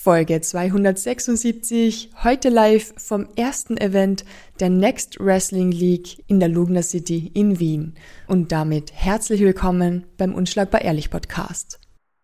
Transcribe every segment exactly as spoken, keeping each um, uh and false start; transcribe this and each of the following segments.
Folge zweihundertsechsundsiebzig, heute live vom ersten Event der Next Wrestling League in der Lugner City in Wien. Und damit herzlich willkommen beim Unschlagbar Ehrlich Podcast.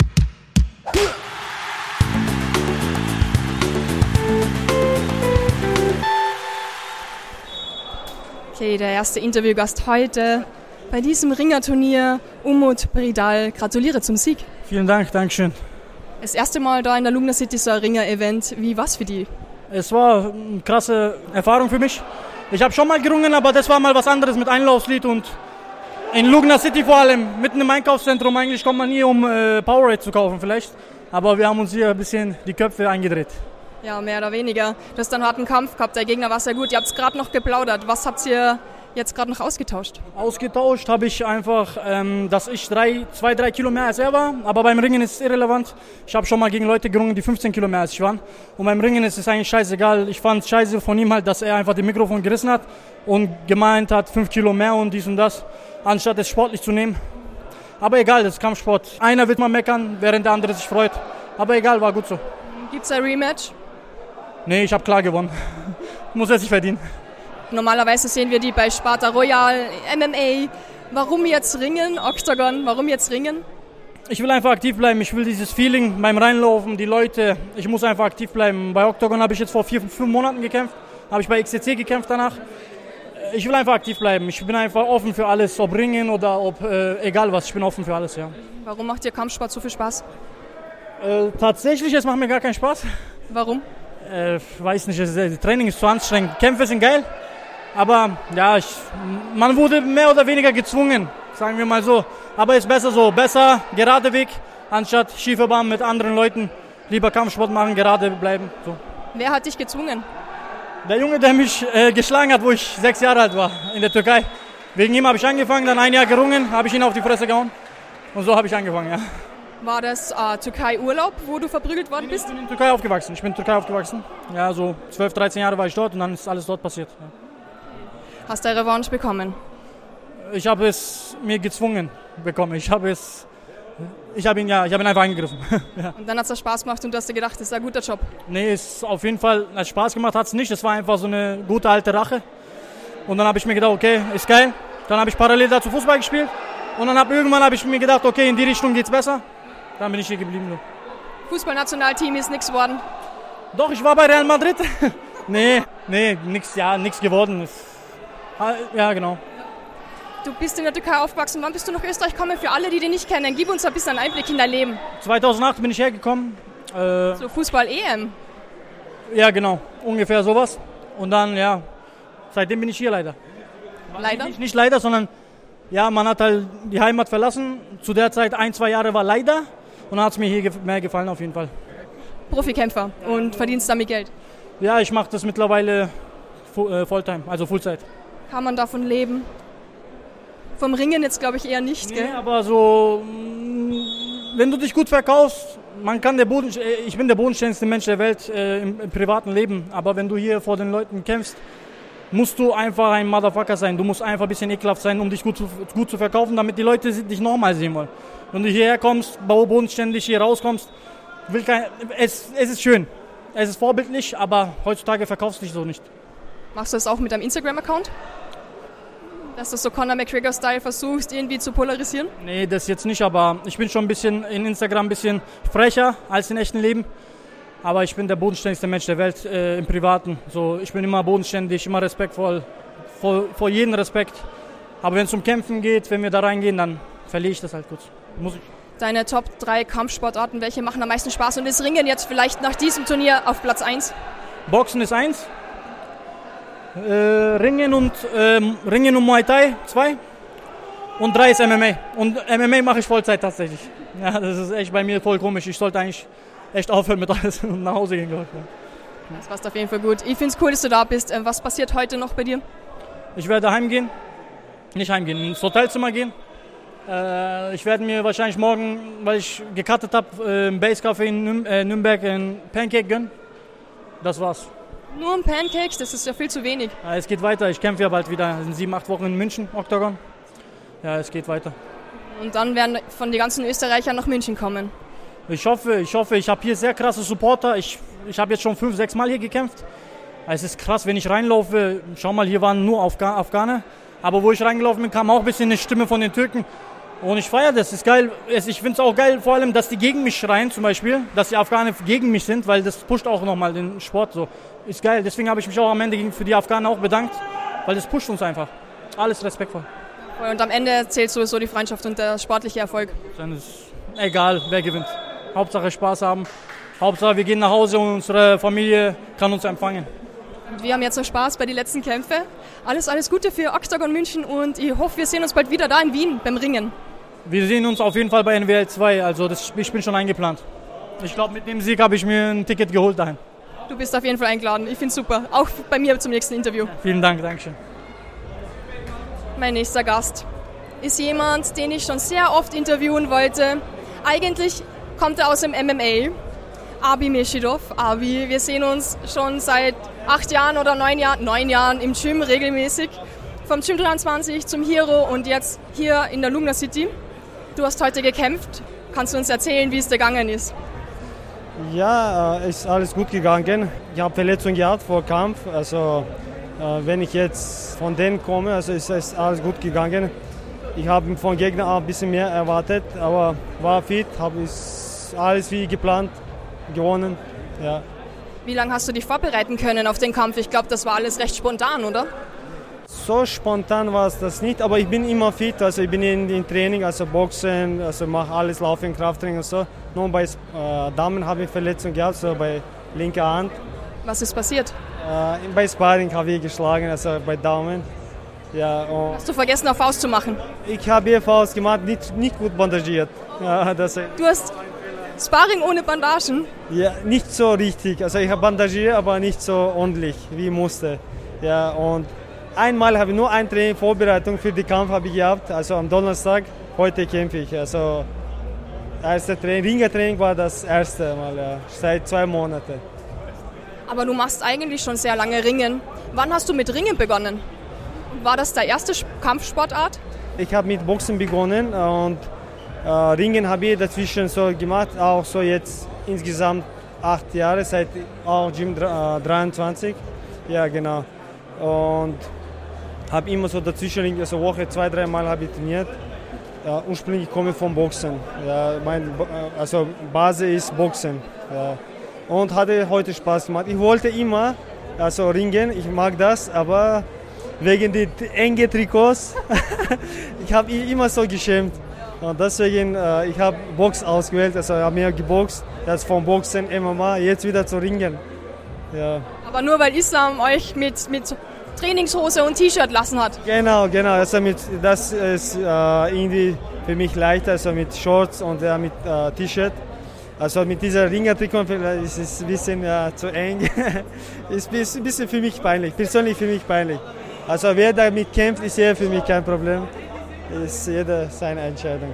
Okay, der erste Interviewgast heute bei diesem Ringerturnier, Umut Bridal. Gratuliere zum Sieg. Vielen Dank, Dankeschön. Das erste Mal da in der Lugner City so ein Ringer-Event. Wie war's für dich? Es war eine krasse Erfahrung für mich. Ich habe schon mal gerungen, aber das war mal was anderes mit Einlaufslied und in Lugner City vor allem, mitten im Einkaufszentrum. Eigentlich kommt man hier, um äh, Powerade zu kaufen vielleicht, aber wir haben uns hier ein bisschen die Köpfe eingedreht. Ja, mehr oder weniger. Du hast einen harten Kampf gehabt, der Gegner war sehr gut. Ihr habt es gerade noch geplaudert. Was habt ihr jetzt gerade noch ausgetauscht? Ausgetauscht habe ich einfach, ähm, dass ich drei, zwei, drei Kilo mehr als er war. Aber beim Ringen ist es irrelevant. Ich habe schon mal gegen Leute gerungen, die fünfzehn Kilo mehr als ich waren. Und beim Ringen ist es eigentlich scheißegal. Ich fand es scheiße von ihm halt, dass er einfach das Mikrofon gerissen hat und gemeint hat, fünf Kilo mehr und dies und das, anstatt es sportlich zu nehmen. Aber egal, das ist Kampfsport. Einer wird mal meckern, während der andere sich freut. Aber egal, war gut so. Gibt es ein Rematch? Nee, ich habe klar gewonnen. Muss er sich verdienen. Normalerweise sehen wir die bei Sparta Royal, M M A. Warum jetzt Ringen, Octagon? Warum jetzt Ringen? Ich will einfach aktiv bleiben. Ich will dieses Feeling beim Reinlaufen, die Leute. Ich muss einfach aktiv bleiben. Bei Octagon habe ich jetzt vor vier, fünf Monaten gekämpft. Habe ich bei X C C gekämpft danach. Ich will einfach aktiv bleiben. Ich bin einfach offen für alles, ob Ringen oder ob äh, egal was. Ich bin offen für alles, ja. Warum macht dir Kampfsport so viel Spaß? Äh, tatsächlich, es macht mir gar keinen Spaß. Warum? Äh, weiß nicht, das Training ist zu anstrengend. Kämpfe sind geil. Aber ja, ich, man wurde mehr oder weniger gezwungen, sagen wir mal so. Aber ist besser so, besser gerade Weg, anstatt schiefe Bahn mit anderen Leuten. Lieber Kampfsport machen, gerade bleiben. So. Wer hat dich gezwungen? Der Junge, der mich äh, geschlagen hat, wo ich sechs Jahre alt war, in der Türkei. Wegen ihm habe ich angefangen, dann ein Jahr gerungen, habe ich ihn auf die Fresse gehauen. Und so habe ich angefangen, ja. War das äh, Türkei-Urlaub, wo du verprügelt worden bist? Ich bin in Türkei aufgewachsen, ich bin in Türkei aufgewachsen. Ja, so zwölf, dreizehn Jahre war ich dort und dann ist alles dort passiert. Ja. Hast du eine Revanche bekommen? Ich habe es mir gezwungen bekommen. Ich habe es, ich habe ihn ja, ich habe ihn einfach angegriffen. Ja. Und dann hat es Spaß gemacht und du hast dir gedacht, das ist ein guter Job? Nee, es auf jeden Fall, hat Spaß gemacht hat es nicht. Es war einfach so eine gute alte Rache. Und dann habe ich mir gedacht, okay, ist geil. Dann habe ich parallel dazu Fußball gespielt. Und dann habe irgendwann habe ich mir gedacht, okay, in die Richtung geht's besser. Dann bin ich hier geblieben. Fußballnationalteam ist nichts geworden? Doch, ich war bei Real Madrid. nee, nee, nichts, ja, nichts geworden. Ja, genau. Du bist in der Türkei aufgewachsen. Wann bist du nach Österreich gekommen? Für alle, die dich nicht kennen, gib uns ein bisschen einen Einblick in dein Leben. zweitausendacht bin ich hergekommen. Äh, so Fußball-E M? Ja, genau. Ungefähr sowas. Und dann, ja, seitdem bin ich hier leider. Leider? Nicht, nicht leider, sondern, ja, man hat halt die Heimat verlassen. Zu der Zeit ein, zwei Jahre war leider. Und dann hat es mir hier mehr gefallen auf jeden Fall. Profikämpfer und verdienst damit Geld? Ja, ich mache das mittlerweile Fulltime, also Fullzeit. Kann man davon leben? Vom Ringen jetzt glaube ich eher nicht, nee, gell? Aber so, wenn du dich gut verkaufst, man kann der Boden, ich bin der bodenständigste Mensch der Welt äh, im, im privaten Leben, aber wenn du hier vor den Leuten kämpfst, musst du einfach ein Motherfucker sein. Du musst einfach ein bisschen ekelhaft sein, um dich gut zu, gut zu verkaufen, damit die Leute dich normal sehen wollen. Wenn du hierher kommst, bodenständig hier rauskommst, will kein, es, es ist schön, es ist vorbildlich, aber heutzutage verkaufst du dich so nicht. Machst du das auch mit deinem Instagram-Account? Dass du so Conor McGregor-Style versuchst, irgendwie zu polarisieren? Nee, das jetzt nicht, aber ich bin schon ein bisschen in Instagram ein bisschen frecher als im echten Leben. Aber ich bin der bodenständigste Mensch der Welt äh, im Privaten. So, ich bin immer bodenständig, immer respektvoll, vor, vor jedem Respekt. Aber wenn es um Kämpfen geht, wenn wir da reingehen, dann verliere ich das halt kurz. Muss ich. Deine Top drei Kampfsportarten, welche machen am meisten Spaß? Und ist Ringen jetzt vielleicht nach diesem Turnier auf Platz eins? Boxen ist eins. Äh, Ringen und ähm, Ringen und Muay Thai zwei und drei ist M M A und M M A mache ich Vollzeit tatsächlich. Ja, das ist echt bei mir voll komisch. Ich sollte eigentlich echt aufhören mit alles und nach Hause gehen, glaube ich. Das passt auf jeden Fall gut. Ich finde es cool, dass du da bist. Was passiert heute noch bei dir? Ich werde heimgehen, nicht heimgehen, ins Hotelzimmer gehen. Äh, ich werde mir wahrscheinlich morgen, weil ich gecuttet habe, äh, im Base Café in Nürn- äh, Nürnberg ein Pancake gönnen. Das war's. Nur ein Pancakes, das ist ja viel zu wenig. Ja, es geht weiter. Ich kämpfe ja bald wieder in sieben, acht Wochen in München, Octagon. Ja, es geht weiter. Und dann werden von den ganzen Österreichern nach München kommen. Ich hoffe, ich hoffe, ich habe hier sehr krasse Supporter. Ich, ich habe jetzt schon fünf, sechs Mal hier gekämpft. Es ist krass, wenn ich reinlaufe. Schau mal, hier waren nur Afga- Afghaner. Aber wo ich reingelaufen bin, kam auch ein bisschen eine Stimme von den Türken. Und ich feiere das, ist geil. Ich finde es auch geil, vor allem, dass die gegen mich schreien zum Beispiel. Dass die Afghaner gegen mich sind, weil das pusht auch nochmal den Sport. So. Ist geil, deswegen habe ich mich auch am Ende für die Afghaner auch bedankt. Weil das pusht uns einfach. Alles respektvoll. Und am Ende zählt sowieso die Freundschaft und der sportliche Erfolg. Dann ist egal, wer gewinnt. Hauptsache Spaß haben. Hauptsache wir gehen nach Hause und unsere Familie kann uns empfangen. Und wir haben jetzt noch Spaß bei den letzten Kämpfen. Alles, alles Gute für Octagon München und ich hoffe, wir sehen uns bald wieder da in Wien beim Ringen. Wir sehen uns auf jeden Fall bei N W L zwei, also das, ich bin schon eingeplant. Ich glaube, mit dem Sieg habe ich mir ein Ticket geholt dahin. Du bist auf jeden Fall eingeladen, ich finde es super. Auch bei mir zum nächsten Interview. Vielen Dank, Dankeschön. Mein nächster Gast ist jemand, den ich schon sehr oft interviewen wollte. Eigentlich kommt er aus dem M M A. Abi Meshidov. Abi, wir sehen uns schon seit acht Jahren oder neun Jahren, neun Jahren im Gym regelmäßig. Vom Gym dreiundzwanzig zum Hero und jetzt hier in der Lugner City. Du hast heute gekämpft. Kannst du uns erzählen, wie es dir gegangen ist? Ja, es ist alles gut gegangen. Ich habe Verletzung gehabt vor Kampf. Also wenn ich jetzt von denen komme, also ist es alles gut gegangen. Ich habe von Gegner auch ein bisschen mehr erwartet, aber war fit, habe alles wie geplant gewonnen. Ja. Wie lange hast du dich vorbereiten können auf den Kampf? Ich glaube, das war alles recht spontan, oder? So spontan war es das nicht, aber ich bin immer fit, also ich bin in, in Training, also Boxen, also mache alles, Laufen, Krafttraining und so. Nur bei äh, Damen habe ich Verletzung gehabt, so bei linker Hand. Was ist passiert? Äh, bei Sparring habe ich geschlagen, also bei Daumen. Ja, hast du vergessen, auf Faust zu machen? Ich habe hier Faust gemacht, nicht, nicht gut bandagiert. Ja, das, du hast Sparring ohne Bandagen? Ja, nicht so richtig. Also ich habe bandagiert, aber nicht so ordentlich, wie ich musste. Ja, und einmal habe ich nur ein Training, Vorbereitung für den Kampf habe ich gehabt, also am Donnerstag. Heute kämpfe ich. Also erste Training, Ringertraining war das erste Mal, ja, seit zwei Monaten. Aber du machst eigentlich schon sehr lange Ringen. Wann hast du mit Ringen begonnen? War das der erste Kampfsportart? Ich habe mit Boxen begonnen und äh, Ringen habe ich dazwischen so gemacht, auch so jetzt insgesamt acht Jahre, seit auch Gym dreiundzwanzig. Ja, genau. Und habe immer so dazwischen, also Woche zwei, drei Mal habe ich trainiert. Ja, ursprünglich komme ich vom Boxen. Ja, mein, also Basis ist Boxen. Ja. Und hatte heute Spaß gemacht. Ich wollte immer also ringen, ich mag das, aber wegen der engen Trikots, ich habe immer so geschämt. Und deswegen, äh, ich habe Box ausgewählt, also habe mir geboxt, das vom Boxen M M A, jetzt wieder zu ringen. Ja. Aber nur weil Islam euch mit, mit Trainingshose und T-Shirt lassen hat? Genau, genau, also mit, das ist äh, irgendwie für mich leichter, also mit Shorts und ja, mit äh, T-Shirt. Also mit dieser Ringer-Trikot ist es ein bisschen ja, zu eng. Ist ein bisschen für mich peinlich, persönlich für mich peinlich. Also wer damit kämpft, ist ja für mich kein Problem. Ist jeder seine Entscheidung.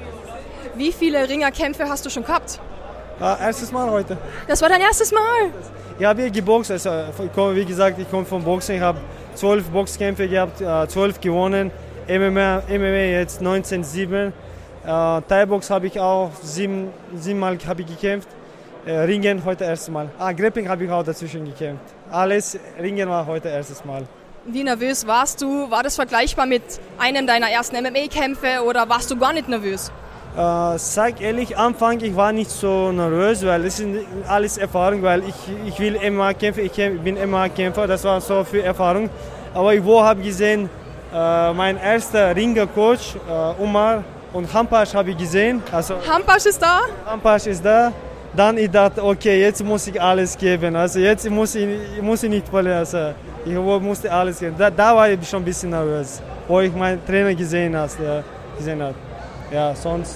Wie viele Ringerkämpfe hast du schon gehabt? Ah, erstes Mal heute. Das war dein erstes Mal? Ich habe hier geboxt, also wie gesagt, ich komme vom Boxen. Ich habe zwölf Boxkämpfe gehabt, zwölf gewonnen. M M A, M M A jetzt neunzehn sieben. Uh, Thai-Box habe ich auch sieben, siebenmal habe ich gekämpft. Uh, Ringen heute erstes Mal. Ah, Grappling habe ich auch dazwischen gekämpft. Alles, Ringen war heute erstes Mal. Wie nervös warst du? War das vergleichbar mit einem deiner ersten M M A-Kämpfe oder warst du gar nicht nervös? Uh, sag ehrlich, am Anfang ich war nicht so nervös, weil es ist alles Erfahrung, weil ich, ich will M M A kämpfen, ich bin M M A-Kämpfer, das war so viel Erfahrung. Aber ich habe gesehen, uh, mein erster Ringer-Coach, uh, Umar, und Hampasch habe ich gesehen. Also, Hampasch ist da? Hampasch ist da. Dann ich dachte, okay, jetzt muss ich alles geben. Also jetzt muss ich, muss ich nicht verlieren. Also, ich musste alles geben. Da, da war ich schon ein bisschen nervös, wo ich meinen Trainer gesehen habe. Ja, gesehen habe. Ja, sonst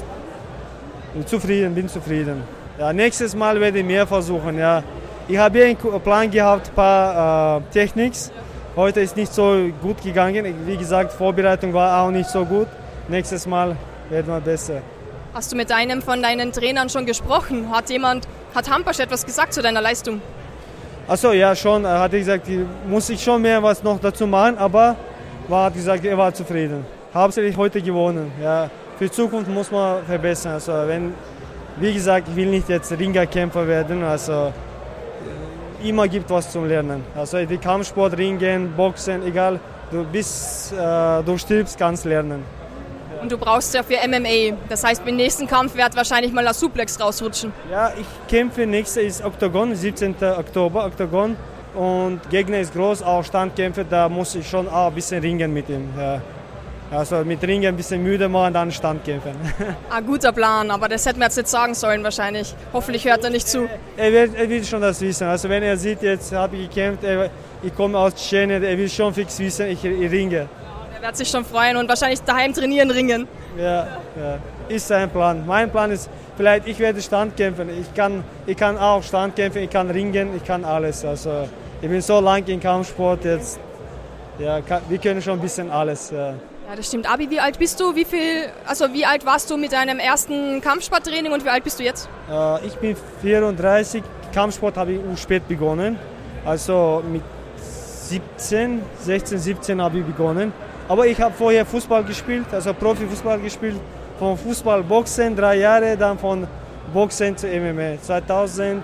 bin zufrieden, bin zufrieden. Ja, nächstes Mal werde ich mehr versuchen. Ja. Ich habe hier einen Plan gehabt, ein paar äh, Techniks. Heute ist nicht so gut gegangen. Wie gesagt, Vorbereitung war auch nicht so gut. Nächstes Mal werden wir besser. Hast du mit einem von deinen Trainern schon gesprochen? Hat jemand, hat Hampasch etwas gesagt zu deiner Leistung? Achso, ja schon. Er hat gesagt, muss ich schon mehr was noch dazu machen, aber er hat gesagt, er war zufrieden. Hauptsächlich heute gewonnen. Ja. Für die Zukunft muss man verbessern. Also wenn wie gesagt, ich will nicht jetzt Ringerkämpfer werden, also immer gibt was zum Lernen. Also die Kampfsport, Ringen, Boxen, egal, du bis äh, du stirbst, kannst lernen. Und du brauchst ja für M M A, das heißt, beim nächsten Kampf wird wahrscheinlich mal ein Suplex rausrutschen. Ja, ich kämpfe, nächstes ist Oktagon, siebzehnten Oktober, Oktagon. Und Gegner ist groß, auch Standkämpfe, da muss ich schon auch ein bisschen ringen mit ihm. Ja. Also mit Ringen ein bisschen müde machen, dann Standkämpfen. Ein guter Plan, aber das hätten wir jetzt nicht sagen sollen wahrscheinlich. Hoffentlich hört er nicht zu. Er wird, er wird schon das wissen. Also wenn er sieht, jetzt habe ich gekämpft, er, ich komme aus Tschetschenien, er will schon fix wissen, ich, ich ringe. Er wird sich schon freuen und wahrscheinlich daheim trainieren, ringen. Ja, ja, ist sein Plan. Mein Plan ist, vielleicht ich werde Standkämpfen. Ich kann, ich kann auch Standkämpfen, ich kann ringen, ich kann alles. Also ich bin so lange im Kampfsport jetzt. Ja, kann, wir können schon ein bisschen alles. Ja. Ja, das stimmt. Abi, wie alt bist du? Wie viel, also wie alt warst du mit deinem ersten Kampfsporttraining und wie alt bist du jetzt? Äh, ich bin vierunddreißig. Kampfsport habe ich spät begonnen. Also mit siebzehn, sechzehn, siebzehn habe ich begonnen. Aber ich habe vorher Fußball gespielt, also Profifußball gespielt. Von Fußball Boxen drei Jahre, dann von Boxen zu M M A. zweitausendelf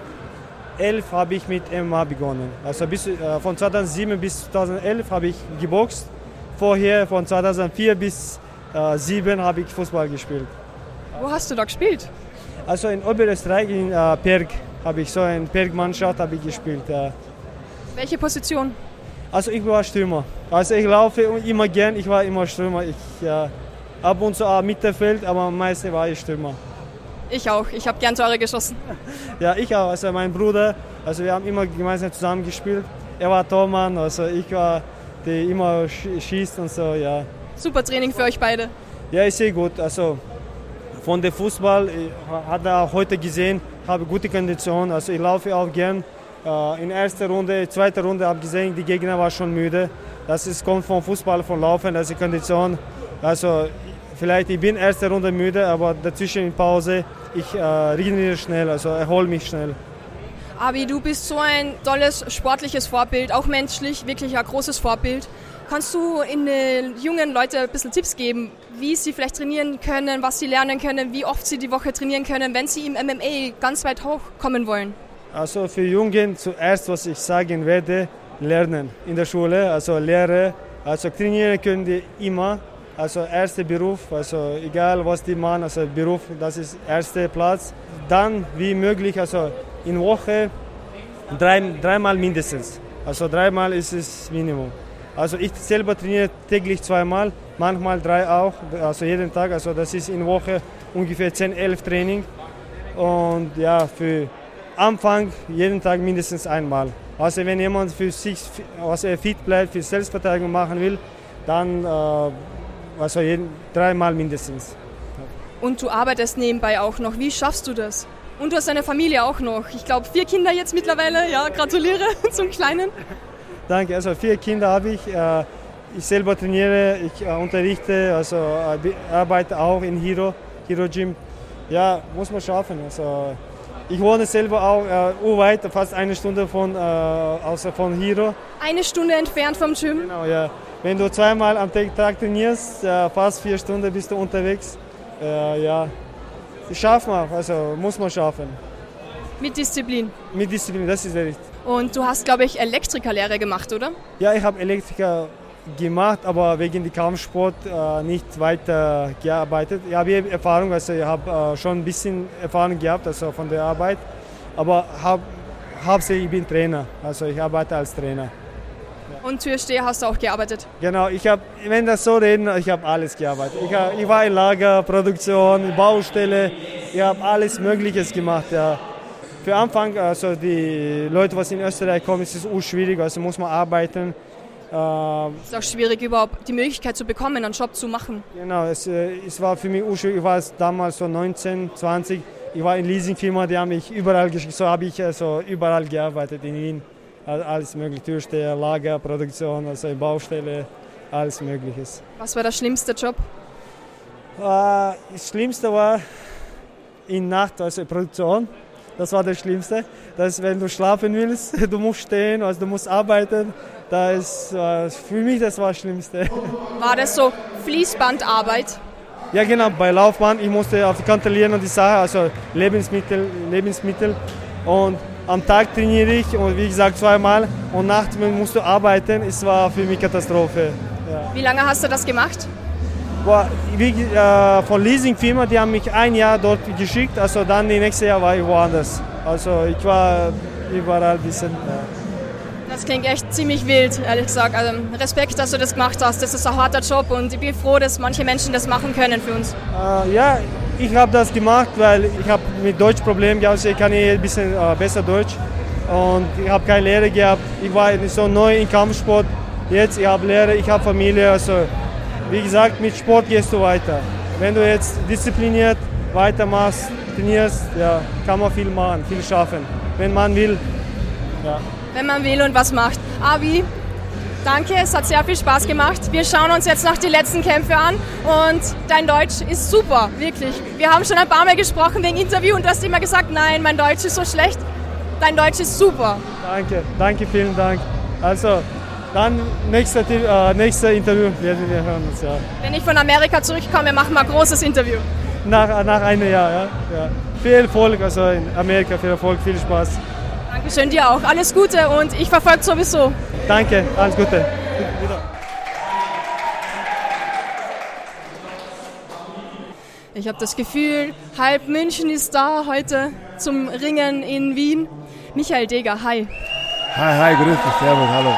habe ich mit M M A begonnen. Also bis, äh, von zweitausendsieben bis zweitausendelf habe ich geboxt. Vorher von zweitausendvier bis zweitausendsieben habe ich Fußball gespielt. Wo hast du da gespielt? Also in Oberösterreich, in äh, Perg, habe ich so eine Perg-Mannschaft habe ich gespielt. Äh. Welche Position? Also ich war Stürmer. Also ich laufe immer gern, ich war immer Stürmer. Ich, äh, ab und zu auch Mittelfeld, aber am meisten war ich Stürmer. Ich auch, ich habe gern Tore geschossen. Ja, ich auch. Also mein Bruder, also wir haben immer gemeinsam zusammen gespielt. Er war Tormann, also ich war die immer schießt und so, ja. Super Training für euch beide. Ja, ist sehr gut. Also von der Fußball, ich hat er auch heute gesehen, habe gute Kondition. Also ich laufe auch gern. In der ersten Runde, zweite Runde habe ich gesehen, die Gegner waren schon müde. Das ist, kommt vom Fußball, vom Laufen, das ist die Kondition. Also vielleicht ich bin in der ersten Runde müde, aber dazwischen in Pause, ich äh, regeneriere schnell, also erhole mich schnell. Abi, du bist so ein tolles sportliches Vorbild, auch menschlich, wirklich ein großes Vorbild. Kannst du in den jungen Leuten ein bisschen Tipps geben, wie sie vielleicht trainieren können, was sie lernen können, wie oft sie die Woche trainieren können, wenn sie im M M A ganz weit hochkommen wollen? Also für Jungen zuerst, was ich sagen werde, lernen in der Schule, also Lehre. Also trainieren können die immer, also erster Beruf, also egal was die machen, also Beruf, das ist erster Platz. Dann wie möglich, also in der Woche drei, dreimal mindestens. Also dreimal ist es Minimum. Also ich selber trainiere täglich zweimal, manchmal drei auch, also jeden Tag. Also das ist in der Woche ungefähr zehn, elf Training. Und ja, für Anfang jeden Tag mindestens einmal. Also wenn jemand für sich also fit bleibt, für Selbstverteidigung machen will, dann äh, also jeden, dreimal mindestens. Und du arbeitest nebenbei auch noch. Wie schaffst du das? Und du hast eine Familie auch noch. Ich glaube, vier Kinder jetzt mittlerweile. Ja, gratuliere zum Kleinen. Danke, also vier Kinder habe ich. Ich selber trainiere, ich unterrichte, also arbeite auch in Hero, Hero Gym. Ja, muss man schaffen. Also ich wohne selber auch uh, weit, fast eine Stunde von, uh, also von Hero. Eine Stunde entfernt vom Gym? Genau, ja. Wenn du zweimal am Tag trainierst, uh, fast vier Stunden bist du unterwegs. Uh, ja. Schafft man, also muss man schaffen. Mit Disziplin? Mit Disziplin, das ist richtig. Und du hast, glaube ich, Elektrikerlehre gemacht, oder? Ja, ich habe Elektriker gemacht, aber wegen dem Kampfsport äh, nicht weiter gearbeitet. Ich habe Erfahrung, also ich habe äh, schon ein bisschen Erfahrung gehabt, also von der Arbeit. Aber hab, hauptsächlich ich bin Trainer, also ich arbeite als Trainer. Und Türsteher hast du auch gearbeitet? Genau, ich habe, wenn das so reden, ich habe alles gearbeitet. Ich, hab, ich war in Lager, Produktion, Baustelle, ich habe alles Mögliche gemacht. Ja. Für Anfang, also die Leute, die in Österreich kommen, ist es auch schwierig, also muss man arbeiten. Es ist auch schwierig, überhaupt die Möglichkeit zu bekommen, einen Job zu machen. Genau, es, es war für mich auch schwierig. Ich war damals so neunzehn, zwanzig, ich war in Leasingfirma, die haben mich überall geschickt, so habe ich also überall gearbeitet in Wien. Alles mögliche, Türsteher, Lager, Produktion, also Baustelle, alles Mögliche. Was war der schlimmste Job? Das Schlimmste war in Nacht, also Produktion. Das war das Schlimmste. Das, wenn du schlafen willst, du musst stehen, also du musst arbeiten. Das ist, für mich das war das Schlimmste. War das so Fließbandarbeit? Ja genau, bei Laufbahn, ich musste auf kontrollieren die Sache, also Lebensmittel, Lebensmittel und am Tag trainiere ich und wie gesagt zweimal und nachts musst du arbeiten, es war für mich Katastrophe. Ja. Wie lange hast du das gemacht? Boah, wie, äh, von Leasingfirma, die haben mich ein Jahr dort geschickt, also dann die nächste Jahr war ich woanders. Also ich war überall ein bisschen... Äh, Das klingt echt ziemlich wild, ehrlich gesagt. Also Respekt, dass du das gemacht hast. Das ist ein harter Job und ich bin froh, dass manche Menschen das machen können für uns. Äh, ja, ich habe das gemacht, weil ich habe mit Deutsch Probleme gehabt. Also ich kann ein bisschen äh, besser Deutsch und ich habe keine Lehre gehabt. Ich war nicht so neu im Kampfsport. Jetzt ich habe Lehre, ich habe Familie. Also wie gesagt, mit Sport gehst du weiter. Wenn du jetzt diszipliniert weitermachst, trainierst, ja, kann man viel machen, viel schaffen, wenn man will. Ja. Wenn man will und was macht. Avi, danke, es hat sehr viel Spaß gemacht. Wir schauen uns jetzt noch die letzten Kämpfe an und dein Deutsch ist super, wirklich. Wir haben schon ein paar Mal gesprochen wegen Interview und du hast immer gesagt, nein, mein Deutsch ist so schlecht. Dein Deutsch ist super. Danke, danke, vielen Dank. Also, dann nächste, äh, nächste Interview werden wir hören uns, ja. Wenn ich von Amerika zurückkomme, machen wir ein großes Interview. Nach, nach einem Jahr, ja, ja. Viel Erfolg, also in Amerika, viel Erfolg, viel Spaß. Dankeschön, dir auch. Alles Gute und ich verfolge sowieso. Danke, alles Gute. Ich habe das Gefühl, halb München ist da heute zum Ringen in Wien. Michael Deger, hi. Hi, hi, grüß dich, servus, hallo.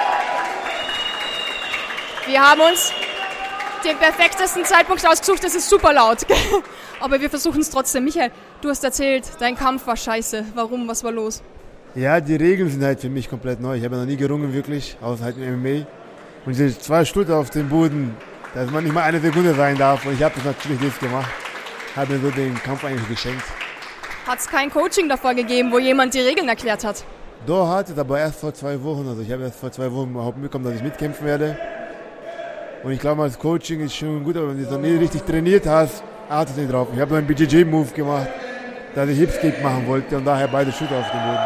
Wir haben uns den perfektesten Zeitpunkt ausgesucht, das ist super laut. Aber wir versuchen es trotzdem. Michael, du hast erzählt, dein Kampf war scheiße. Warum, was war los? Ja, die Regeln sind halt für mich komplett neu. Ich habe noch nie gerungen, wirklich, außer halt im M M A. Und diese zwei Stunden auf dem Boden, dass man nicht mal eine Sekunde sein darf. Und ich habe das natürlich jetzt gemacht. Habe mir so den Kampf eigentlich geschenkt. Hat es kein Coaching davor gegeben, wo jemand die Regeln erklärt hat? Doch, hat es, aber erst vor zwei Wochen. Also ich habe erst vor zwei Wochen überhaupt mitbekommen, dass ich mitkämpfen werde. Und ich glaube, das Coaching ist schon gut, aber wenn du es noch nie richtig trainiert hast, achtest du nicht drauf. Ich habe noch einen B J J-Move gemacht, dass ich Hipskick machen wollte und daher beide Schüsse auf dem Boden.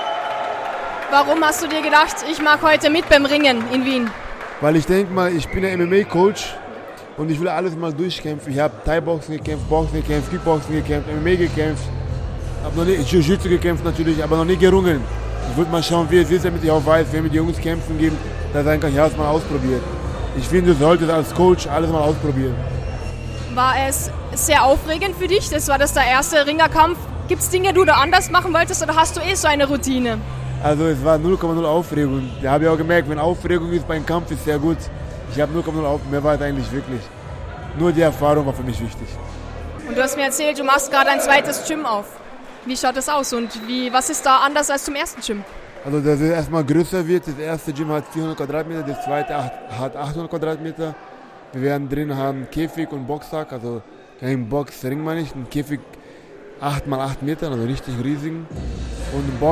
Warum hast du dir gedacht, ich mache heute mit beim Ringen in Wien? Weil ich denke mal, ich bin ein M M A-Coach und ich will alles mal durchkämpfen. Ich habe Thai-Boxen gekämpft, Boxen gekämpft, Kickboxen gekämpft, M M A gekämpft. Habe noch nie Jiu-Jitsu gekämpft natürlich, aber noch nie gerungen. Ich wollte mal schauen, wie es ist, damit ich auch weiß, wenn wir die Jungs kämpfen geben, dass ich kann, ja, es mal ausprobiert. Ich finde, du solltest als Coach alles mal ausprobieren. War es sehr aufregend für dich? Das war das der erste Ringerkampf. Gibt es Dinge, die du da anders machen wolltest oder hast du eh so eine Routine? Also es war null Komma null Aufregung. Da habe ich auch gemerkt, wenn Aufregung ist beim Kampf, ist sehr gut. Ich habe null Komma null Aufregung, mehr war es eigentlich wirklich. Nur die Erfahrung war für mich wichtig. Und du hast mir erzählt, du machst gerade ein zweites Gym auf. Wie schaut das aus und wie, was ist da anders als zum ersten Gym? Also dass es erstmal größer wird. Das erste Gym hat vierhundert Quadratmeter, das zweite hat achthundert Quadratmeter. Wir werden drin haben Käfig und Boxsack, also kein Boxring meine ich, ein Käfig acht mal acht Meter, also richtig riesig. Und ein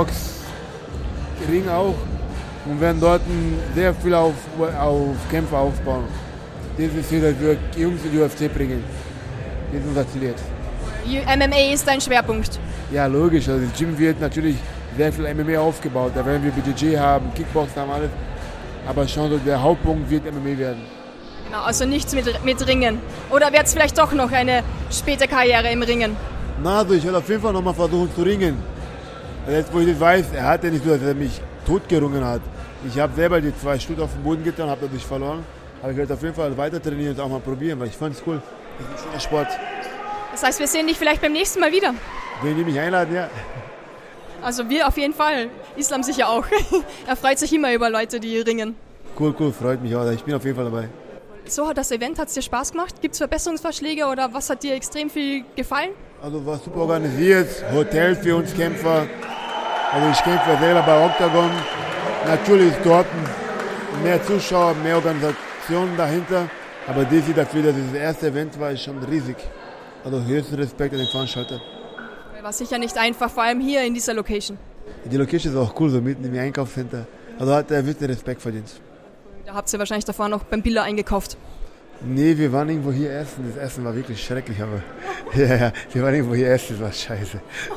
Boxring auch. Und werden dort sehr viel auf, auf Kämpfe aufbauen. Das ist hier, dass wir Jungs in die U F C bringen. Das ist unser Ziel jetzt. M M A ist dein Schwerpunkt? Ja, logisch. Also das Gym wird natürlich sehr viel M M A aufgebaut. Da werden wir B J J haben, Kickboxen haben, alles. Aber schon der Hauptpunkt wird M M A werden. Genau, also nichts mit, mit Ringen. Oder wird es vielleicht doch noch eine späte Karriere im Ringen? Na, also ich werde auf jeden Fall nochmal versuchen zu ringen. Also jetzt, wo ich das weiß, er hat ja nicht so, dass er mich tot gerungen hat. Ich habe selber die zwei Stunden auf den Boden getan, habe dadurch verloren. Aber ich werde auf jeden Fall weiter trainieren und auch mal probieren, weil ich fand es cool. Das ist ein schöner Sport. Das heißt, wir sehen dich vielleicht beim nächsten Mal wieder? Wenn die mich einladen, ja. Also wir auf jeden Fall. Islam sicher auch. Er freut sich immer über Leute, die ringen. Cool, cool, freut mich auch. Ich bin auf jeden Fall dabei. So, das Event, hat es dir Spaß gemacht? Gibt es Verbesserungsvorschläge oder was hat dir extrem viel gefallen? Also war super organisiert, Hotel für uns Kämpfer. Also ich kämpfe selber bei Octagon. Natürlich ist dort mehr Zuschauer, mehr Organisationen dahinter. Aber das hier dafür, dass es das erste Event war, ist schon riesig. Also höchsten Respekt an den Veranstalter. War sicher nicht einfach, vor allem hier in dieser Location. Die Location ist auch cool, so mitten im Einkaufscenter. Also hat er wirklich Respekt verdient. Da habt ihr wahrscheinlich davor noch beim Billa eingekauft. Nee, wir waren irgendwo hier essen. Das Essen war wirklich schrecklich, aber ja, ja, wir waren irgendwo hier essen, das war scheiße.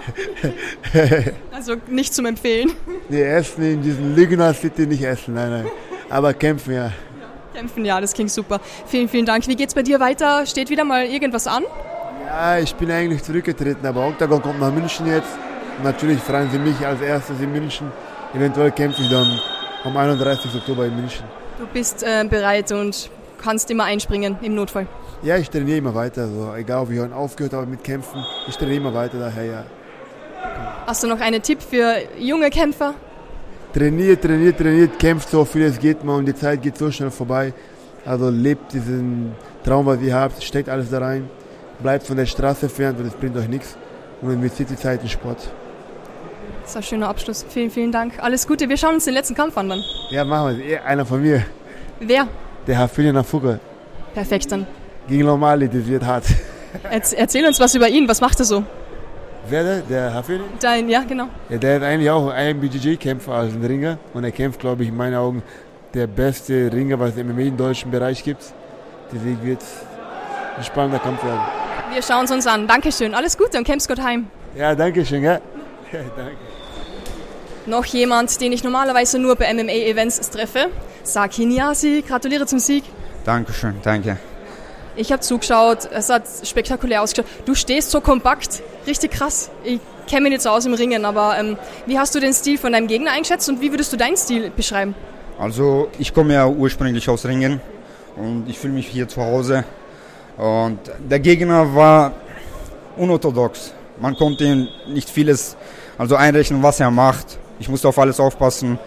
Also nicht zum Empfehlen. Nee, essen in diesem Lugner City nicht essen, nein, nein. Aber kämpfen, ja. Kämpfen, ja, das klingt super. Vielen, vielen Dank. Wie geht's bei dir weiter? Steht wieder mal irgendwas an? Ja, ich bin eigentlich zurückgetreten, aber Octagon kommt nach München jetzt. Und natürlich fragen sie mich als erstes in München. Eventuell kämpfe ich dann am einunddreißigsten Oktober in München. Du bist äh, bereit und kannst immer einspringen im Notfall. Ja, ich trainiere immer weiter, so, egal ob ich heute aufgehört habe mit Kämpfen, ich trainiere immer weiter, daher ja. Hast du noch einen Tipp für junge Kämpfer? Trainiert, trainiert, trainiert, kämpft so viel es geht mal und die Zeit geht so schnell vorbei. Also lebt diesen Traum, was ihr habt, steckt alles da rein, bleibt von der Straße fern, weil das bringt euch nichts und investiert die Zeit in Sport. Das ist ein schöner Abschluss. Vielen, vielen Dank. Alles Gute. Wir schauen uns den letzten Kampf an dann. Ja, machen wir es. Einer von mir. Wer? Der Hafilian Afuga. Perfekt dann. Gegen Normali, das wird hart. Erzähl uns was über ihn. Was macht er so? Wer der? Der Hafilian? Dein, ja, genau. Ja, der ist eigentlich auch ein B J J-Kämpfer als ein Ringer. Und er kämpft, glaube ich, in meinen Augen der beste Ringer, was es im M M A im deutschen Bereich gibt. Deswegen wird es ein spannender Kampf werden. Wir schauen es uns an. Dankeschön. Alles Gute und kämpfst Gott heim. Ja, danke schön. Ja. Ja, danke. Noch jemand, den ich normalerweise nur bei M M A-Events treffe. Saki Niasi, gratuliere zum Sieg. Dankeschön, danke. Ich habe zugeschaut, es hat spektakulär ausgeschaut. Du stehst so kompakt, richtig krass. Ich kenne mich nicht so aus im Ringen, aber ähm, wie hast du den Stil von deinem Gegner eingeschätzt und wie würdest du deinen Stil beschreiben? Also ich komme ja ursprünglich aus Ringen und ich fühle mich hier zu Hause. Und der Gegner war unorthodox. Man konnte ihm nicht vieles also einrechnen, was er macht. Ich musste auf alles aufpassen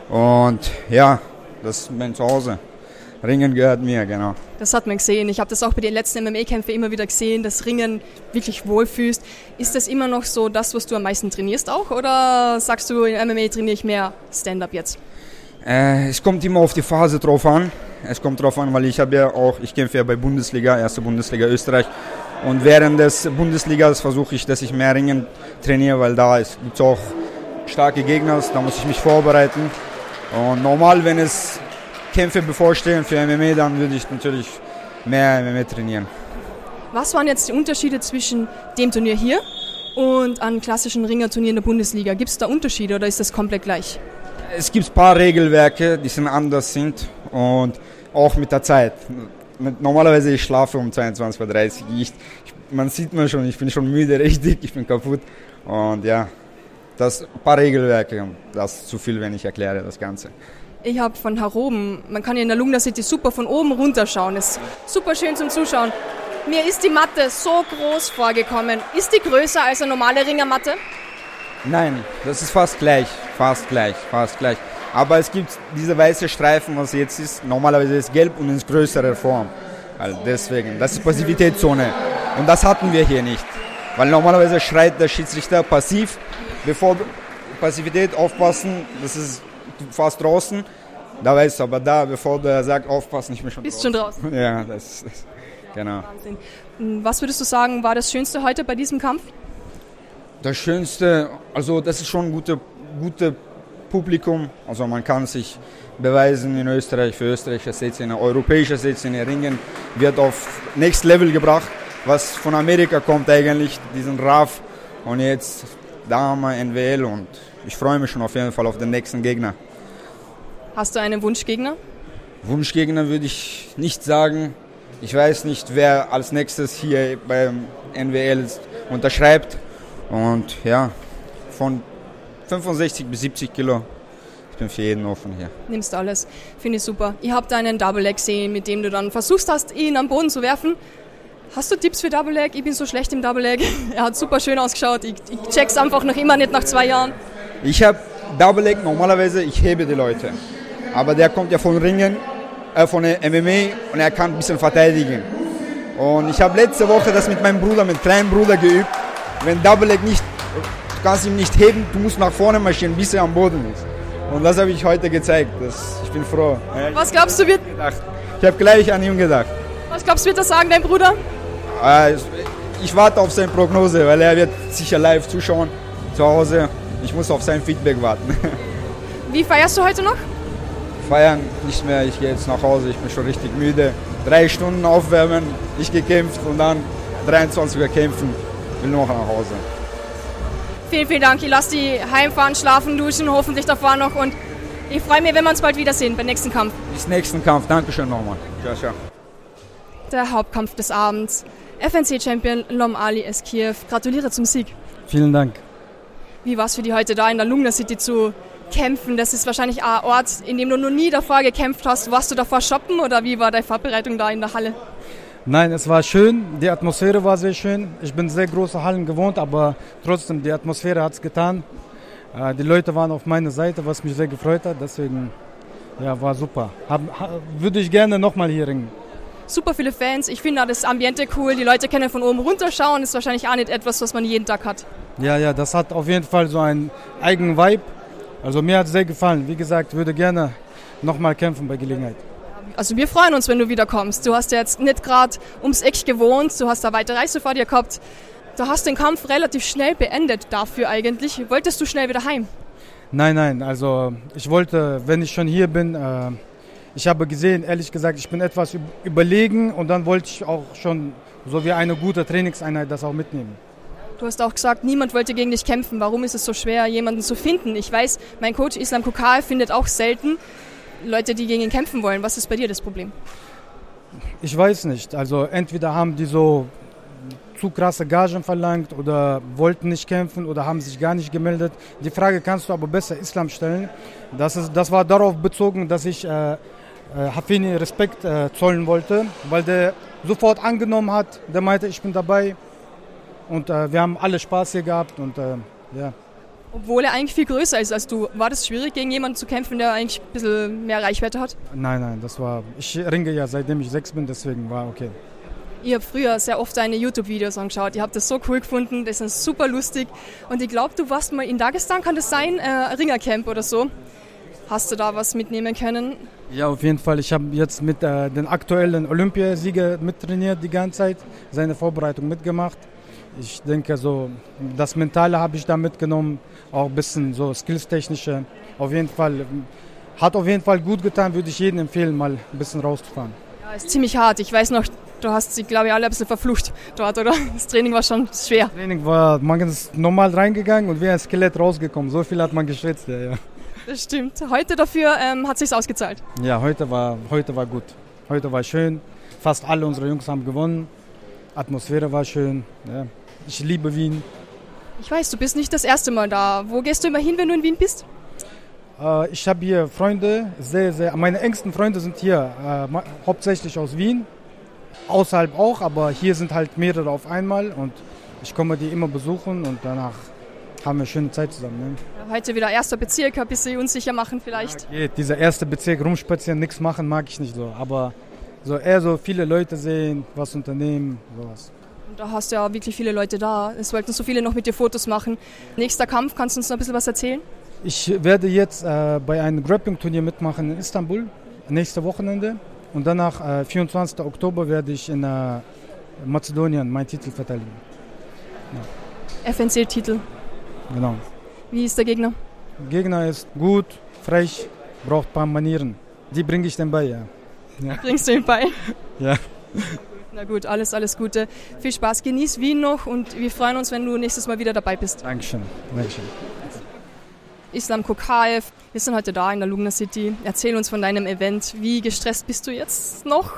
und ja, das ist mein Zuhause. Ringen gehört mir, genau. Das hat man gesehen. Ich habe das auch bei den letzten M M A-Kämpfen immer wieder gesehen, dass Ringen wirklich wohlfühlst. Ist das immer noch so das, was du am meisten trainierst auch? Oder sagst du, in M M A trainiere ich mehr Stand-Up jetzt? Äh, es kommt immer auf die Phase drauf an. Es kommt drauf an, weil ich habe ja auch, ich kämpfe ja bei Bundesliga, erste Bundesliga Österreich. Und während des Bundesligas versuche ich, dass ich mehr Ringen trainiere, weil da gibt es auch starke Gegner, da muss ich mich vorbereiten. Und normal, wenn es Kämpfe bevorstehen für M M A, dann würde ich natürlich mehr M M A trainieren. Was waren jetzt die Unterschiede zwischen dem Turnier hier und einem klassischen Ringerturnier in der Bundesliga? Gibt es da Unterschiede oder ist das komplett gleich? Es gibt ein paar Regelwerke, die sind anders sind und auch mit der Zeit. Normalerweise ich schlafe um zweiundzwanzig Uhr dreißig. Ich, man sieht mir schon, ich bin schon müde, richtig, ich bin kaputt. Und ja, das ein paar Regelwerke, das ist zu viel, wenn ich erkläre das Ganze. Ich habe von hier oben, man kann ja in der Lugner City super von oben runterschauen, das ist super schön zum Zuschauen. Mir ist die Matte so groß vorgekommen. Ist die größer als eine normale Ringermatte? Nein, das ist fast gleich, fast gleich, fast gleich. Aber es gibt diese weiße Streifen, was jetzt ist, normalerweise ist gelb und in größerer Form. Also deswegen, das ist Passivitätszone. Und das hatten wir hier nicht. Weil normalerweise schreit der Schiedsrichter passiv, bevor Passivität aufpassen, das ist fast draußen. Da weißt du, aber da, bevor der sagt aufpassen, ich bin schon Bist draußen. schon draußen. Ja, das ist, genau. Wahnsinn. Was würdest du sagen, war das Schönste heute bei diesem Kampf? Das Schönste, also das ist schon ein gutes gute Publikum. Also man kann sich beweisen in Österreich, für österreichische Szene, europäische Szene, Ringen wird auf Next Level gebracht. Was von Amerika kommt eigentlich, diesen R A F und jetzt Dame, N W L und ich freue mich schon auf jeden Fall auf den nächsten Gegner. Hast du einen Wunschgegner? Wunschgegner würde ich nicht sagen. Ich weiß nicht, wer als nächstes hier beim N W L unterschreibt. Und ja, von fünfundsechzig bis siebzig Kilo, ich bin für jeden offen hier. Nimmst alles, finde ich super. Ihr habt einen Double Leg gesehen, mit dem du dann versuchst hast, ihn am Boden zu werfen. Hast du Tipps für Double Leg? Ich bin so schlecht im Double Leg. Er hat super schön ausgeschaut. Ich, ich check's einfach noch immer nicht nach zwei Jahren. Ich habe Double Leg, normalerweise, ich hebe die Leute. Aber der kommt ja von Ringen, äh, von der M M A und er kann ein bisschen verteidigen. Und ich habe letzte Woche das mit meinem Bruder, mit kleinem Bruder geübt. Wenn Double Leg nicht, du kannst ihn nicht heben, du musst nach vorne marschieren, bis er am Boden ist. Und das habe ich heute gezeigt. Das, ich bin froh. Was glaubst du, wird... Ich habe gleich an ihn gedacht. Was glaubst du, wird er sagen, dein Bruder? Ich warte auf seine Prognose, weil er wird sicher live zuschauen zu Hause. Ich muss auf sein Feedback warten. Wie feierst du heute noch? Feiern nicht mehr, ich gehe jetzt nach Hause, ich bin schon richtig müde. Drei Stunden aufwärmen, ich gekämpft und dann dreiundzwanzig Uhr kämpfen, will nur noch nach Hause. Vielen, vielen Dank. Ich lasse die heimfahren, schlafen, duschen, hoffentlich davor noch und Ich freue mich, wenn wir uns bald wiedersehen beim nächsten Kampf. Bis nächsten Kampf. Dankeschön nochmal. Ciao, ciao. Der Hauptkampf des Abends. F N C-Champion Lom Ali Eskiev. Gratuliere zum Sieg. Vielen Dank. Wie war es für dich heute da in der Lugner City zu kämpfen? Das ist wahrscheinlich ein Ort, in dem du noch nie davor gekämpft hast. Warst du davor shoppen oder wie war deine Vorbereitung da in der Halle? Nein, es war schön, die Atmosphäre war sehr schön. Ich bin sehr große Hallen gewohnt, aber trotzdem, die Atmosphäre hat es getan. Die Leute waren auf meiner Seite, was mich sehr gefreut hat, deswegen ja, war super. Hab, würde ich gerne nochmal hier ringen. Super viele Fans, ich finde das Ambiente cool, die Leute können von oben runterschauen, das ist wahrscheinlich auch nicht etwas, was man jeden Tag hat. Ja, ja, das hat auf jeden Fall so einen eigenen Vibe, also mir hat es sehr gefallen. Wie gesagt, würde gerne nochmal kämpfen bei Gelegenheit. Also wir freuen uns, wenn du wiederkommst. Du hast ja jetzt nicht gerade ums Eck gewohnt, du hast eine weite Reise vor dir gehabt. Du hast den Kampf relativ schnell beendet dafür eigentlich. Wolltest du schnell wieder heim? Nein, nein, also ich wollte, wenn ich schon hier bin, äh, ich habe gesehen, ehrlich gesagt, ich bin etwas überlegen und dann wollte ich auch schon so wie eine gute Trainingseinheit das auch mitnehmen. Du hast auch gesagt, niemand wollte gegen dich kämpfen. Warum ist es so schwer, jemanden zu finden? Ich weiß, mein Coach Islam Kokaev findet auch selten Leute, die gegen ihn kämpfen wollen. Was ist bei dir das Problem? Ich weiß nicht. Also entweder haben die so zu krasse Gagen verlangt oder wollten nicht kämpfen oder haben sich gar nicht gemeldet. Die Frage kannst du aber besser Islam stellen. Das, ist, das war darauf bezogen, dass ich äh, äh, Hafini Respekt äh, zollen wollte, weil der sofort angenommen hat. Der meinte, ich bin dabei und äh, wir haben alle Spaß hier gehabt und äh, ja. Obwohl er eigentlich viel größer ist als du. War das schwierig, gegen jemanden zu kämpfen, der eigentlich ein bisschen mehr Reichweite hat? Nein, nein, das war, ich ringe ja seitdem ich sechs bin, deswegen war okay. Ich habe früher sehr oft deine YouTube-Videos angeschaut. Ich habe das so cool gefunden, das ist super lustig. Und ich glaube, du warst mal in Dagestan, kann das sein, äh, Ringercamp oder so. Hast du da was mitnehmen können? Ja, auf jeden Fall. Ich habe jetzt mit äh, den aktuellen Olympiasieger mittrainiert die ganze Zeit, seine Vorbereitung mitgemacht. Ich denke, so das Mentale habe ich da mitgenommen, auch ein bisschen so Skills-technische. Auf jeden Fall, hat auf jeden Fall gut getan, würde ich jedem empfehlen, mal ein bisschen rauszufahren. Ja, ist ziemlich hart. Ich weiß noch, du hast sie, glaube ich, alle ein bisschen verflucht dort, oder? Das Training war schon schwer. Das Training war, man ist normal reingegangen und wie ein Skelett rausgekommen. So viel hat man geschwitzt, ja, ja. Das stimmt. Heute dafür ähm, hat es sich ausgezahlt. Ja, heute war, heute war gut. Heute war schön. Fast alle unsere Jungs haben gewonnen. Atmosphäre war schön. Ja. Ich liebe Wien. Ich weiß, du bist nicht das erste Mal da. Wo gehst du immer hin, wenn du in Wien bist? Äh, ich habe hier Freunde, sehr, sehr. Meine engsten Freunde sind hier, äh, hauptsächlich aus Wien. Außerhalb auch, aber hier sind halt mehrere auf einmal und ich komme die immer besuchen und danach haben wir eine schöne Zeit zusammen. Ne? Heute wieder erster Bezirk, ein bisschen unsicher machen vielleicht. Ja, geht. Dieser erste Bezirk rumspazieren, nichts machen, mag ich nicht so. Aber so eher so viele Leute sehen, was unternehmen, sowas. Und da hast du ja wirklich viele Leute da. Es wollten so viele noch mit dir Fotos machen. Nächster Kampf, kannst du uns noch ein bisschen was erzählen? Ich werde jetzt äh, bei einem Grappling-Turnier mitmachen in Istanbul, nächste Wochenende. Und danach, äh, vierundzwanzigsten Oktober, werde ich in äh, Mazedonien meinen Titel verteidigen. Ja. F N C-Titel. Genau. Wie ist der Gegner? Der Gegner ist gut, frech, braucht ein paar Manieren. Die bringe ich dem bei, ja. ja. Bringst du ihm bei? Ja. Na gut, alles, alles Gute. Viel Spaß, genieß Wien noch und wir freuen uns, wenn du nächstes Mal wieder dabei bist. Dankeschön. Dankeschön. Islam Kokaev, wir sind heute da in der Lugner City. Erzähl uns von deinem Event. Wie gestresst bist du jetzt noch?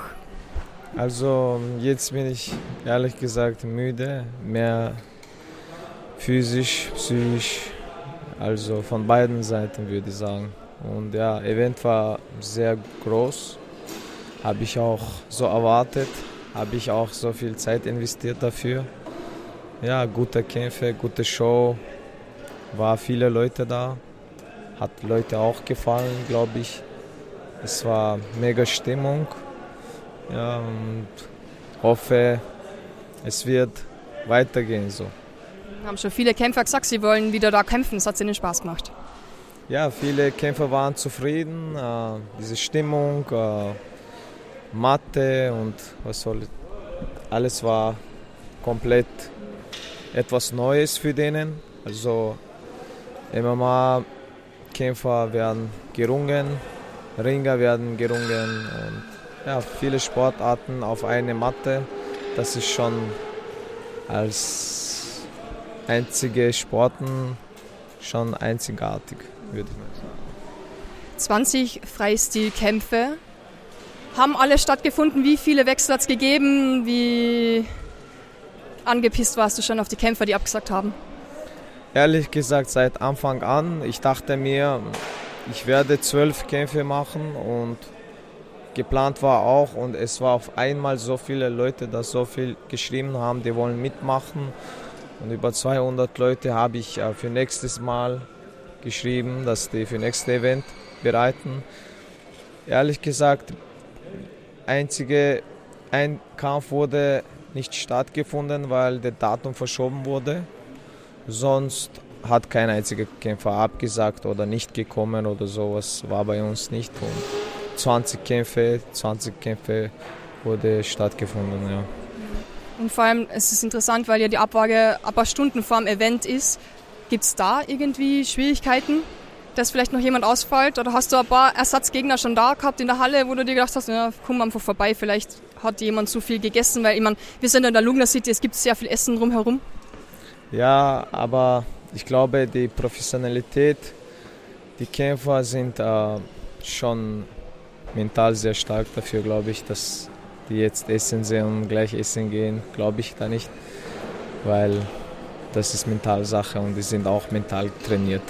Also jetzt bin ich ehrlich gesagt müde, mehr physisch, psychisch, also von beiden Seiten würde ich sagen. Und ja, Event war sehr groß, habe ich auch so erwartet, habe ich auch so viel Zeit investiert dafür. Ja, gute Kämpfe, gute Show, war viele Leute da, hat Leute auch gefallen, glaube ich. Es war mega Stimmung. Ja, und hoffe, es wird weitergehen so. Haben schon viele Kämpfer gesagt, sie wollen wieder da kämpfen. Es hat ihnen Spaß gemacht. Ja, viele Kämpfer waren zufrieden. Äh, diese Stimmung, äh, Matte und was soll alles war komplett etwas Neues für denen. Also M M A-Kämpfer werden gerungen, Ringer werden gerungen und ja, viele Sportarten auf eine Matte. Das ist schon als einzige Sporten schon einzigartig, würde ich mal sagen. zwanzig Freistilkämpfe. Haben alle stattgefunden? Wie viele Wechsel hat es gegeben? Wie angepisst warst du schon auf die Kämpfer, die abgesagt haben? Ehrlich gesagt, seit Anfang an, ich dachte mir, ich werde zwölf Kämpfe machen und geplant war auch, und es war auf einmal so viele Leute, dass so viel geschrieben haben, die wollen mitmachen, und über zweihundert Leute habe ich für nächstes Mal geschrieben, dass die für nächstes Event bereiten. Ehrlich gesagt, einzige ein Kampf wurde nicht stattgefunden, weil das Datum verschoben wurde. Sonst hat kein einziger Kämpfer abgesagt oder nicht gekommen oder sowas, war bei uns nicht. Und zwanzig Kämpfe, zwanzig Kämpfe wurde stattgefunden, ja. Und vor allem, es ist interessant, weil ja die Abwaage ein paar Stunden vor dem Event ist. Gibt es da irgendwie Schwierigkeiten, dass vielleicht noch jemand ausfällt? Oder hast du ein paar Ersatzgegner schon da gehabt in der Halle, wo du dir gedacht hast, ja, komm einfach vorbei, vielleicht hat jemand zu viel gegessen? Weil ich meine, wir sind in der Lugner City, es gibt sehr viel Essen drumherum. Ja, aber ich glaube, die Professionalität, die Kämpfer sind äh, schon mental sehr stark dafür, glaube ich, dass die jetzt essen sehen und gleich essen gehen, glaube ich da nicht, weil das ist Mentalsache und die sind auch mental trainiert.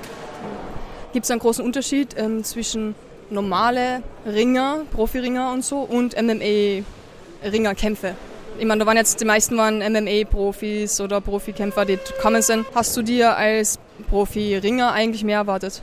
Gibt es einen großen Unterschied ähm, zwischen normale Ringer, Profiringer und so und M M A-Ringerkämpfe? Ich meine, da waren jetzt die meisten waren M M A-Profis oder Profikämpfer, die gekommen sind. Hast du dir als Profi-Ringer eigentlich mehr erwartet?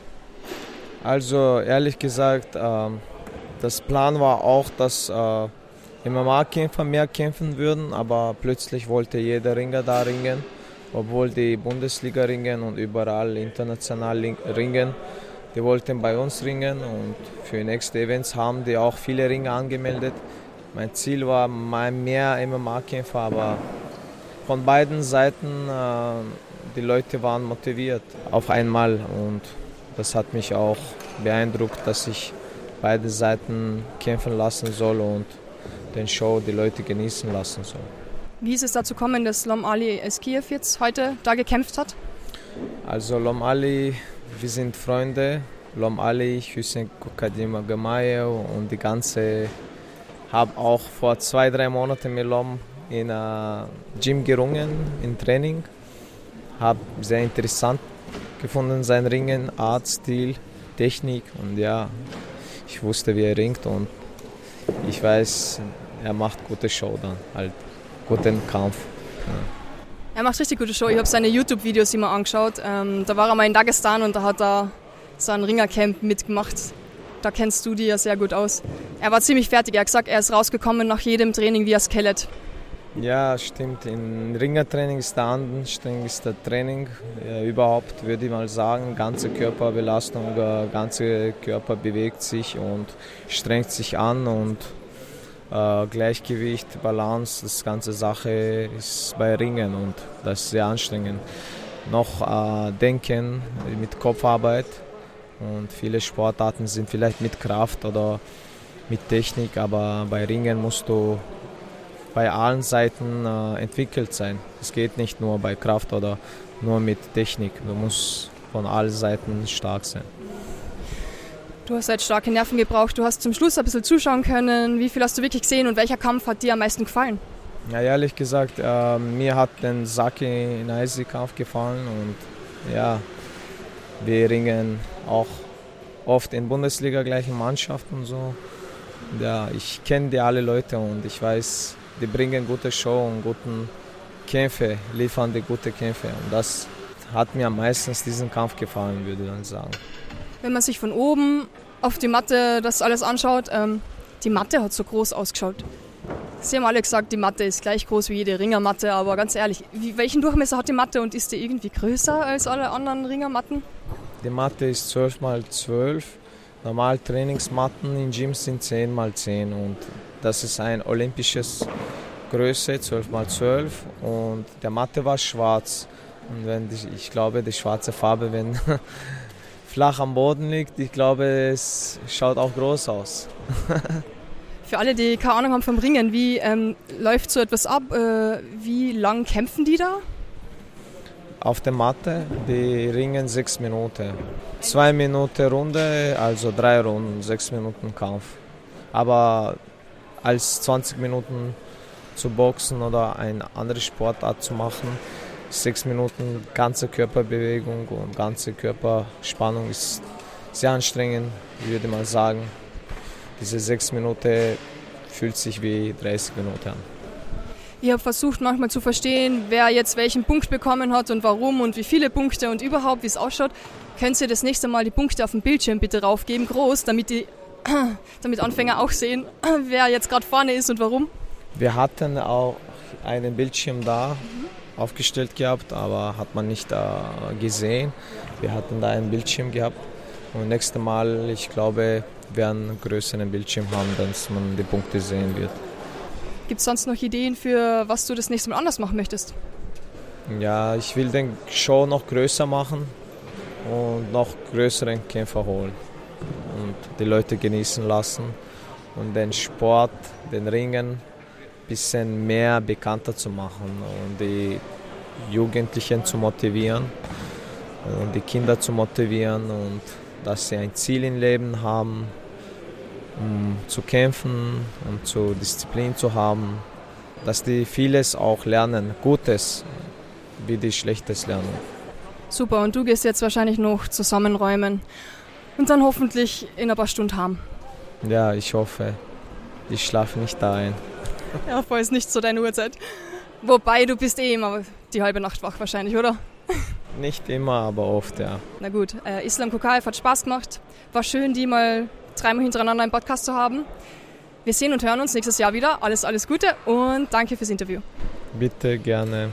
Also ehrlich gesagt, äh, das Plan war auch, dass äh, M M A-Kämpfer mehr kämpfen würden, aber plötzlich wollte jeder Ringer da ringen, obwohl die Bundesliga ringen und überall international ringen. Die wollten bei uns ringen und für nächste Events haben die auch viele Ringer angemeldet. Mein Ziel war mehr M M A-Kämpfer, aber von beiden Seiten, äh, die Leute waren motiviert auf einmal, und das hat mich auch beeindruckt, dass ich beide Seiten kämpfen lassen soll und den Show die Leute genießen lassen soll. Wie ist es dazu gekommen, dass Lom Ali Eskiev jetzt heute da gekämpft hat? Also Lom Ali, wir sind Freunde. Lom Ali, Hüseyin Kokadimagamayev und die ganze, habe auch vor zwei, drei Monaten mit Lom in einem Gym gerungen, im Training. Habe sehr interessant gefunden, sein Ringen, Art, Stil, Technik, und ja, ich wusste, wie er ringt, und ich weiß, er macht gute Show dann, halt guten Kampf. Ja. Er macht richtig gute Show. Ich habe seine YouTube-Videos immer angeschaut. Ähm, da war er mal in Dagestan und da hat er so ein Ringercamp mitgemacht. Da kennst du dich ja sehr gut aus. Er war ziemlich fertig. Er hat gesagt, er ist rausgekommen nach jedem Training wie ein Skelett. Ja, stimmt. Im Ringertraining ist der anstrengendste Training ja, überhaupt, würde ich mal sagen. Ganze Körperbelastung, der ganze Körper bewegt sich und strengt sich an, und äh, Gleichgewicht, Balance, das ganze Sache ist bei Ringen, und das ist sehr anstrengend. Noch äh, Denken mit Kopfarbeit, und viele Sportarten sind vielleicht mit Kraft oder mit Technik, aber bei Ringen musst du bei allen Seiten äh, entwickelt sein. Es geht nicht nur bei Kraft oder nur mit Technik. Du musst von allen Seiten stark sein. Du hast halt starke Nerven gebraucht. Du hast zum Schluss ein bisschen zuschauen können. Wie viel hast du wirklich gesehen und welcher Kampf hat dir am meisten gefallen? Ja, ehrlich gesagt, äh, mir hat der Zaki Naisi-Kampf gefallen, und ja, wir ringen auch oft in Bundesliga gleichen Mannschaften und so. Ja, ich kenne die alle Leute und ich weiß, die bringen gute Show und gute Kämpfe, liefern die gute Kämpfe. Und das hat mir am meisten diesen Kampf gefallen, würde ich dann sagen. Wenn man sich von oben auf die Matte das alles anschaut, ähm, die Matte hat so groß ausgeschaut. Sie haben alle gesagt, die Matte ist gleich groß wie jede Ringermatte, aber ganz ehrlich, wie, welchen Durchmesser hat die Matte und ist die irgendwie größer als alle anderen Ringermatten? Die Matte ist zwölf mal zwölf. Normal Trainingsmatten in Gyms sind zehn mal zehn, und das ist ein olympisches Größe, zwölf mal zwölf, und der Matte war schwarz. Und wenn die, ich glaube, die schwarze Farbe, wenn flach am Boden liegt, ich glaube, es schaut auch groß aus. Für alle, die keine Ahnung haben vom Ringen, wie ähm, läuft so etwas ab? Äh, wie lang kämpfen die da? auf der Matte, die ringen sechs Minuten. Zwei Minuten Runde, also drei Runden, sechs Minuten Kampf. Aber als zwanzig Minuten zu boxen oder eine andere Sportart zu machen, sechs Minuten ganze Körperbewegung und ganze Körperspannung ist sehr anstrengend, würde ich mal sagen. Diese sechs Minuten fühlt sich wie dreißig Minuten an. Ich habe versucht manchmal zu verstehen, wer jetzt welchen Punkt bekommen hat und warum und wie viele Punkte und überhaupt, wie es ausschaut. Könnt ihr das nächste Mal die Punkte auf dem Bildschirm bitte raufgeben, groß, damit die damit Anfänger auch sehen, wer jetzt gerade vorne ist und warum? Wir hatten auch einen Bildschirm da mhm. aufgestellt gehabt, aber hat man nicht äh, gesehen. Wir hatten da einen Bildschirm gehabt und nächstes Mal, ich glaube, wir werden einen größeren Bildschirm haben, dass man die Punkte sehen wird. Gibt es sonst noch Ideen für, was du das nächste Mal anders machen möchtest? Ja, ich will den Show noch größer machen und noch größeren Kämpfer holen und die Leute genießen lassen und den Sport, den Ringen, ein bisschen mehr bekannter zu machen und die Jugendlichen zu motivieren und die Kinder zu motivieren und dass sie ein Ziel im Leben haben, um zu kämpfen und zu Disziplin zu haben, dass die vieles auch lernen, Gutes wie die Schlechtes lernen. Super, und du gehst jetzt wahrscheinlich noch zusammenräumen und dann hoffentlich in ein paar Stunden haben. Ja, ich hoffe. Ich schlafe nicht da ein. Ja, voll ist nicht so deine Uhrzeit. Wobei, du bist eh immer die halbe Nacht wach wahrscheinlich, oder? Nicht immer, aber oft, ja. Na gut, äh, Islam Kukaev hat Spaß gemacht. War schön, die mal dreimal hintereinander im Podcast zu haben. Wir sehen und hören uns nächstes Jahr wieder. Alles, alles Gute und danke fürs Interview. Bitte, gerne.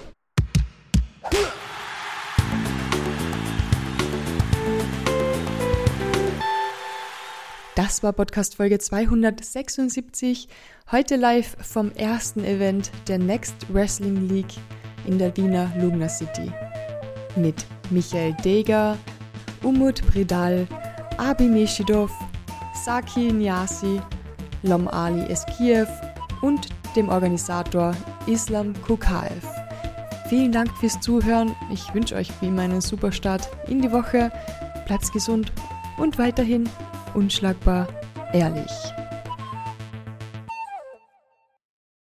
Das war Podcast-Folge zweihundertsechsundsiebzig, heute live vom ersten Event der Next Wrestling League in der Wiener Lugner City. Mit Michael Deger, Umut Bredal, Abi Meshidov, Saki Niasi, Lom Ali Eskiev und dem Organisator Islam Kukaev. Vielen Dank fürs Zuhören. Ich wünsche euch wie immer einen super Start in die Woche. Bleibt gesund und weiterhin unschlagbar ehrlich.